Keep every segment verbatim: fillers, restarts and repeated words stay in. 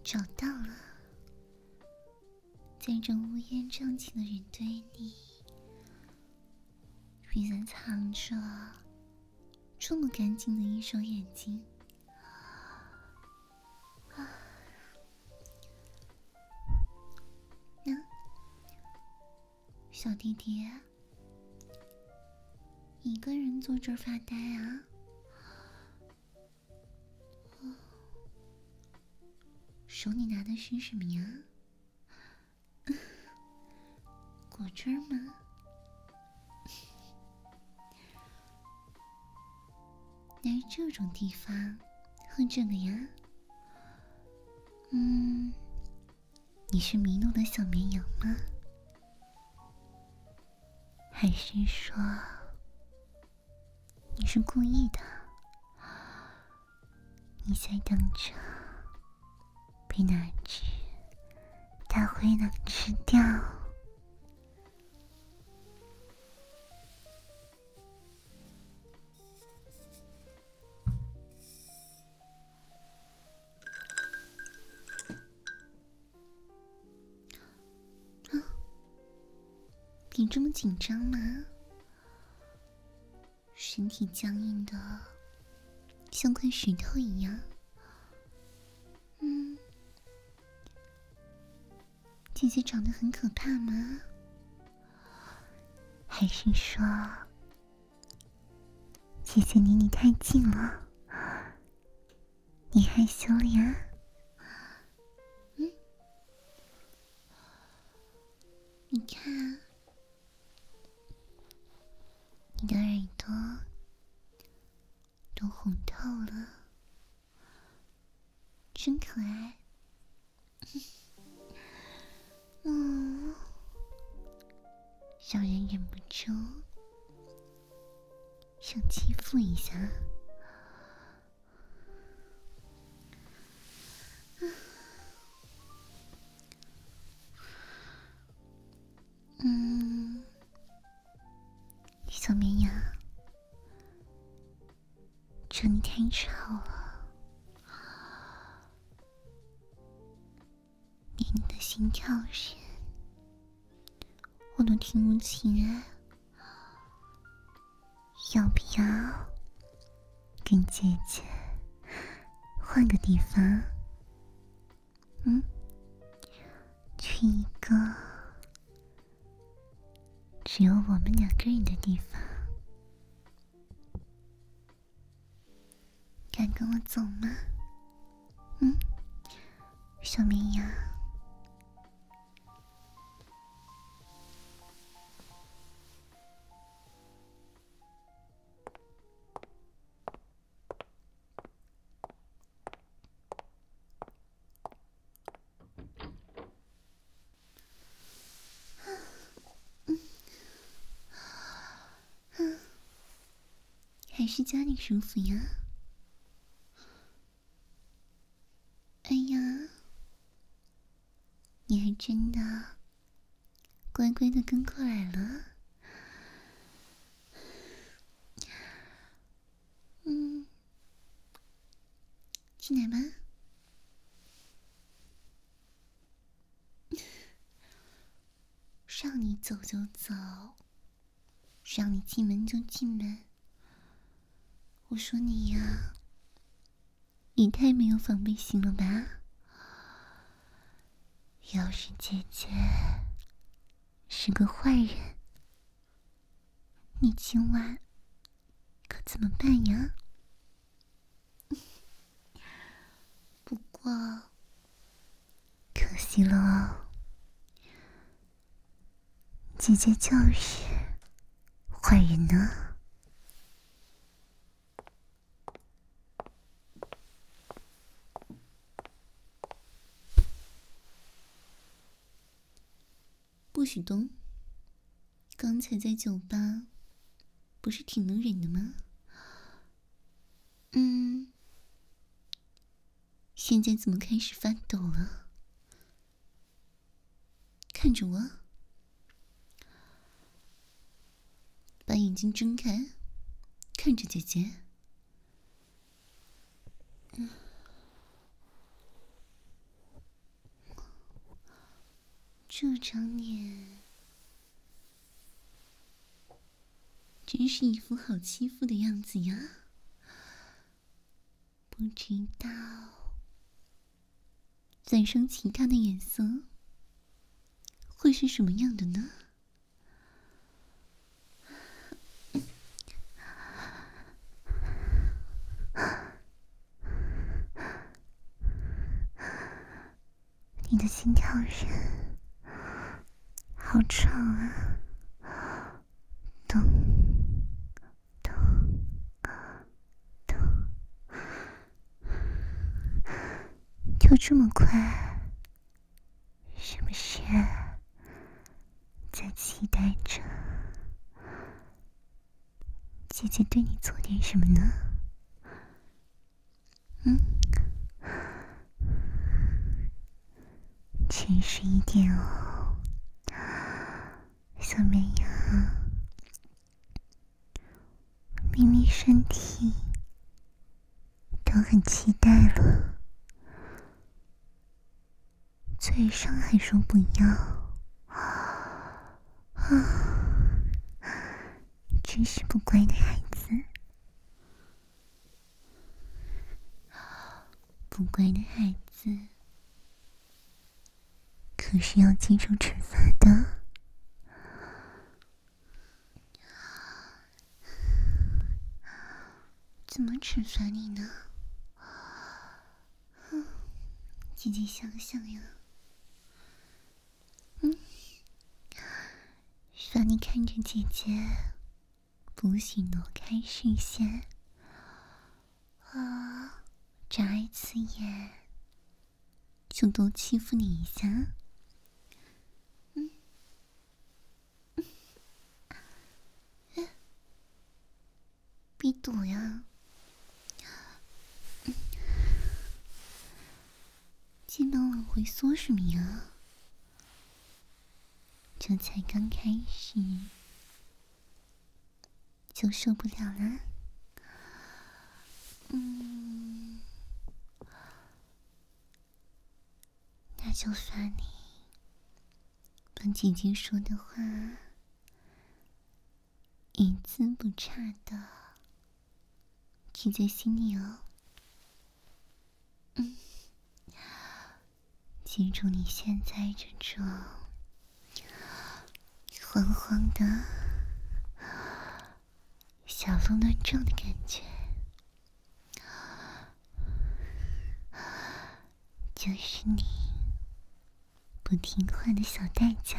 找到了，在这乌烟瘴气的人堆里，居然藏着这么干净的一双眼睛。啊，那小弟弟，一个人坐这儿发呆啊？哦，手里拿的是什么呀？果汁吗？来这种地方喝这个呀？嗯，你是迷路的小绵羊吗？还是说你是故意的？你在等着被那只大灰狼吃掉？你这么紧张吗？身体僵硬的像块石头一样。嗯，姐姐长得很可怕吗？还是说姐姐离你太近了，你害羞了呀？嗯，你看你的耳朵都红透了，真可爱。嗯，让人忍不住想欺负一下。嗯，小绵羊，这里太吵了，连你的心跳声我都听不清哎。要不要跟姐姐换个地方？嗯，去一个只有我们两个人的地方。敢跟我走吗？嗯，小绵羊。还是家里舒服呀。哎呀，你还真的乖乖的跟过来了。嗯，进来吧。让你走就走，让你进门就进门。我说你呀，你太没有防备心了吧？要是姐姐是个坏人，你今晚可怎么办呀？不过可惜了哦，姐姐就是坏人呢。不许动！刚才在酒吧不是挺能忍的吗？嗯，现在怎么开始发抖了？看着我，把眼睛睁开，看着姐姐。嗯， 这张脸真是一副好欺负的样子呀，不知道染上其他的颜色会是什么样的呢？你的心跳声好吵啊，咚咚咚，就这么快，是不是在期待着姐姐对你做点什么呢？嗯，诚实一点哦，小绵羊。明明身体都很期待了，嘴上还说不要，啊，真是不乖的孩子。不乖的孩子可是要接受惩罚的。怎么惩罚你呢？嗯，姐姐想想呀。嗯，让你看着姐姐不许挪开视线，啊，眨一次眼就多欺负你一下。嗯，嗯，闭堵呀。嗯，肩膀往回缩什么呀？这才刚开始就受不了了。嗯，那就算你把姐姐说的话一字不差的记在心里哦。嗯，记住你现在这种慌慌的小鹿乱撞的感觉，就是你不听话的小代价。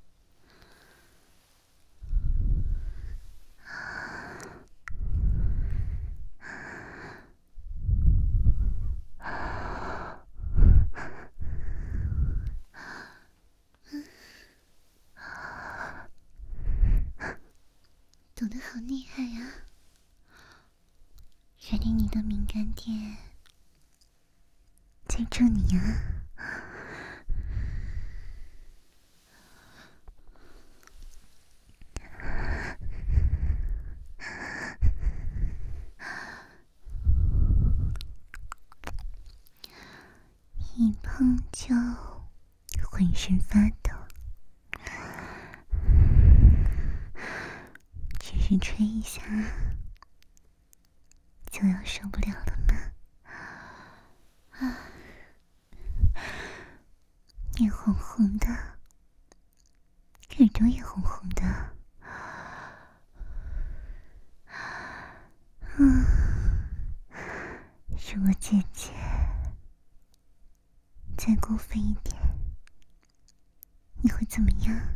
抖得好厉害呀！原来你的敏感点在这里呀。一碰就浑身发抖，只是吹一下就要受不了了吗？啊，脸红红的，耳朵也红红的。嗯，如果姐姐再过分一点，你会怎么样？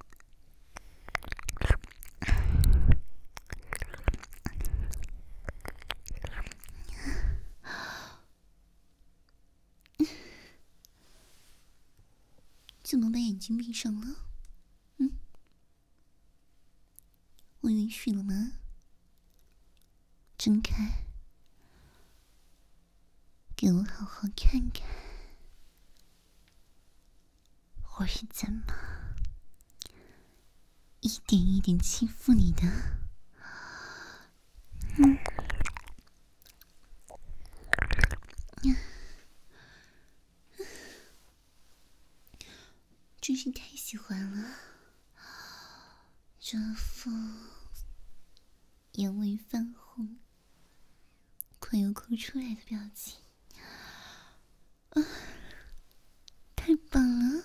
怎么把眼睛闭上了？嗯，我允许了吗？睁开，给我好好看看，我是怎么一点一点欺负你的。嗯， 真是太喜欢了，这副眼尾泛红、快要哭出来的表情，啊，太棒了！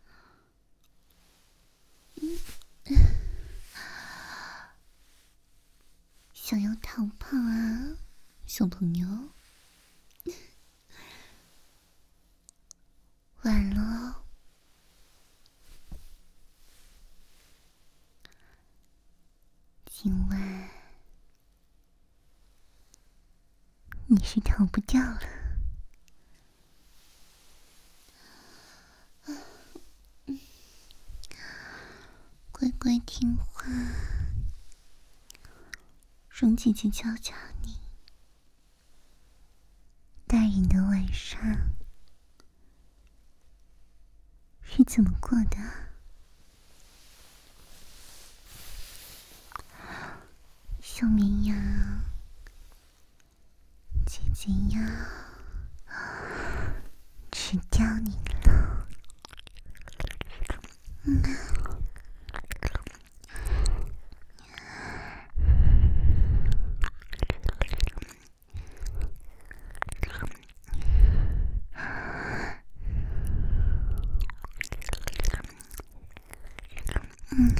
嗯，想要逃跑啊，小朋友？完了，今晚你是逃不掉了。乖乖听话，容姐姐教教你，大人的晚上是怎么过的？小绵羊，姐姐要吃掉你了。嗯。嗯。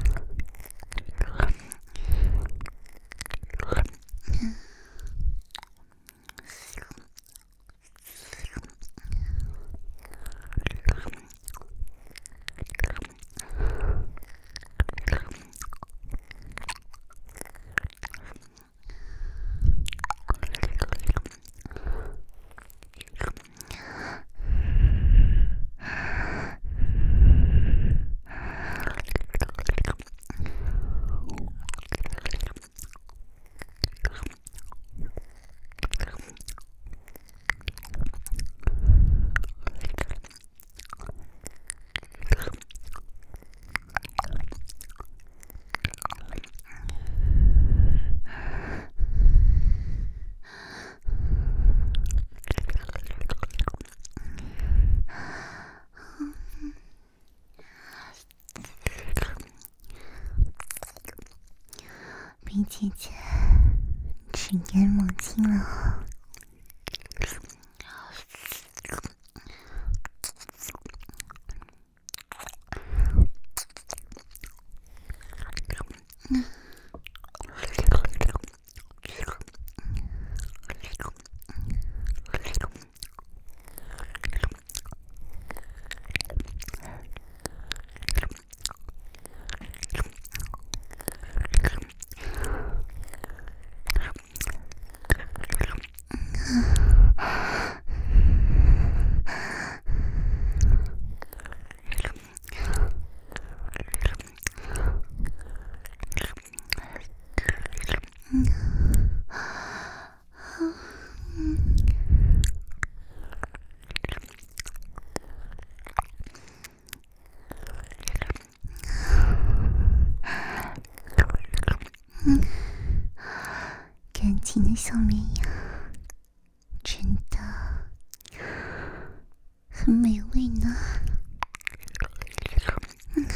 被姐姐吃烟抹亲了。嗯。嗯，干净的小绵羊，真的很美味呢。嗯。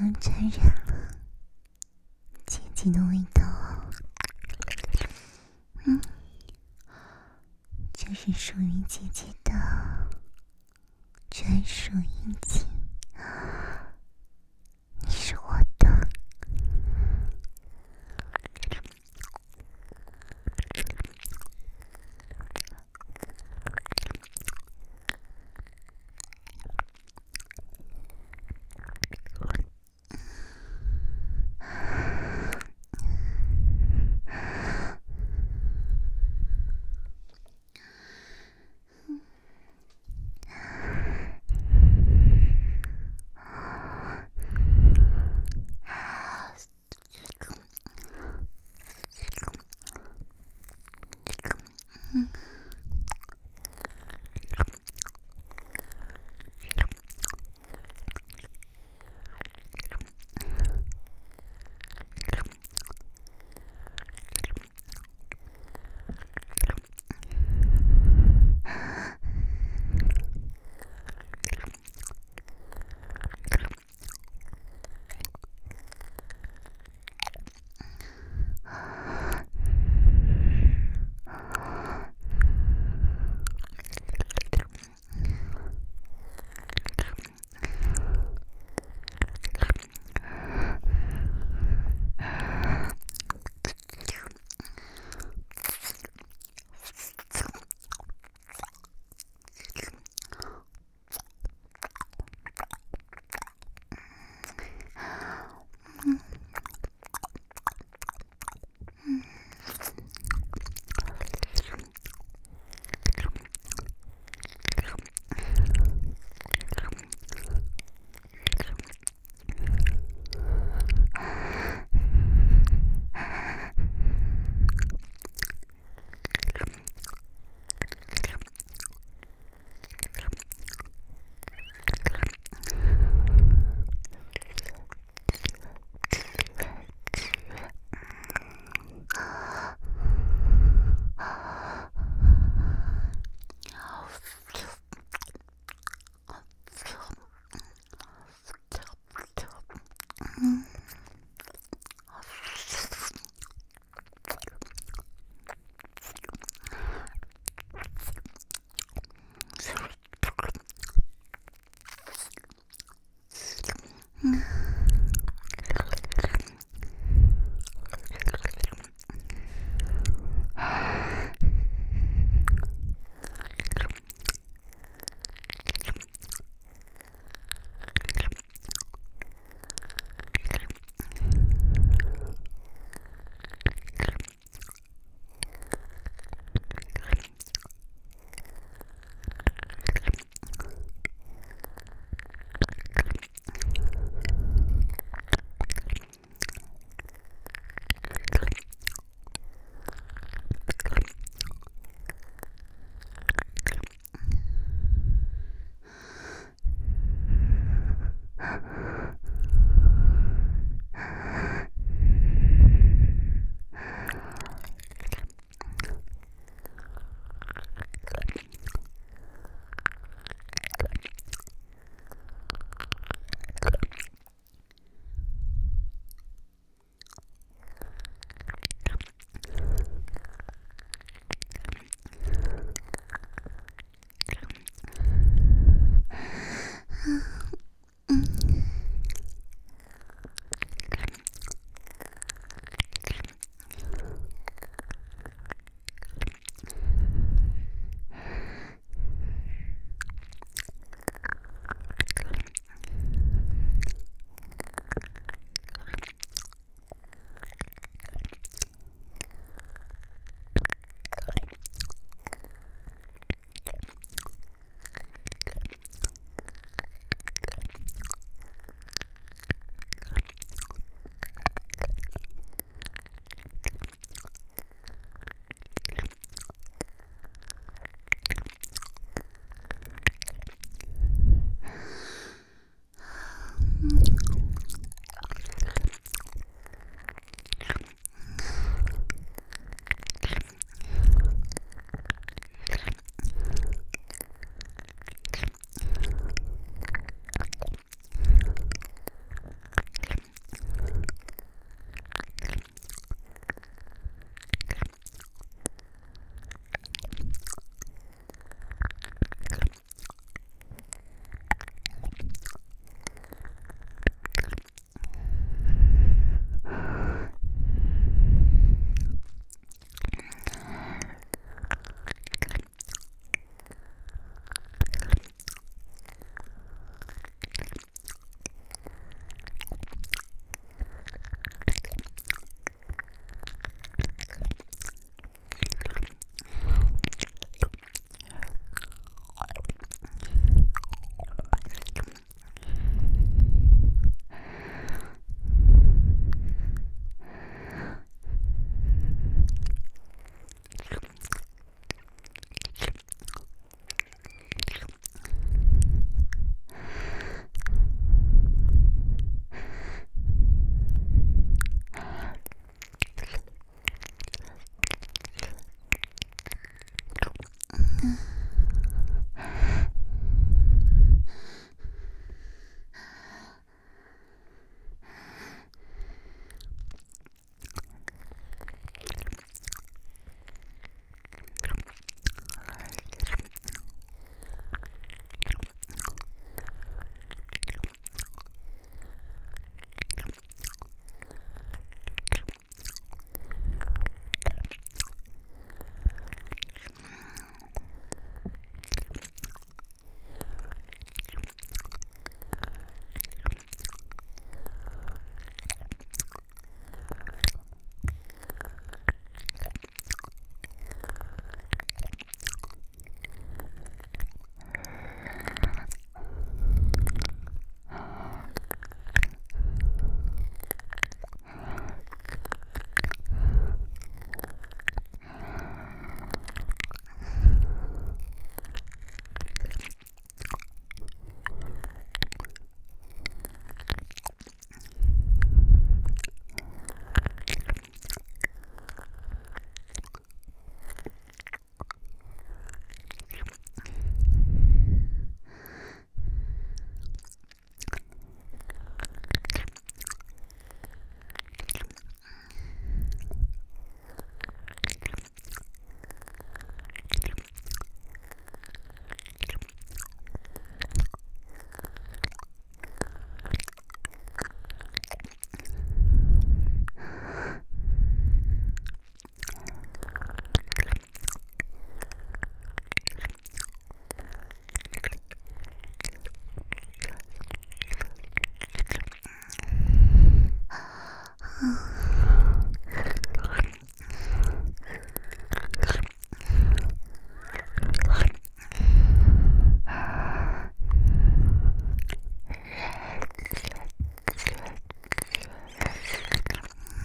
要传染了姐姐的味道。嗯，这是属于姐姐的专属印记，你是我的。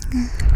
啊！